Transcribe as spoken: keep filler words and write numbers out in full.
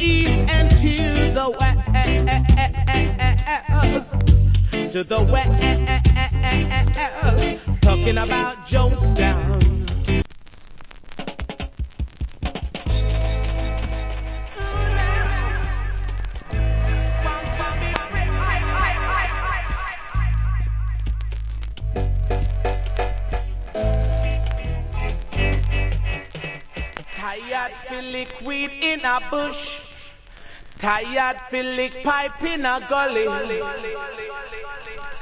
east and to the west, to the west, talking about Jonestown. Tired fi lick weed in a bush, tired fi lick pipe in a gully.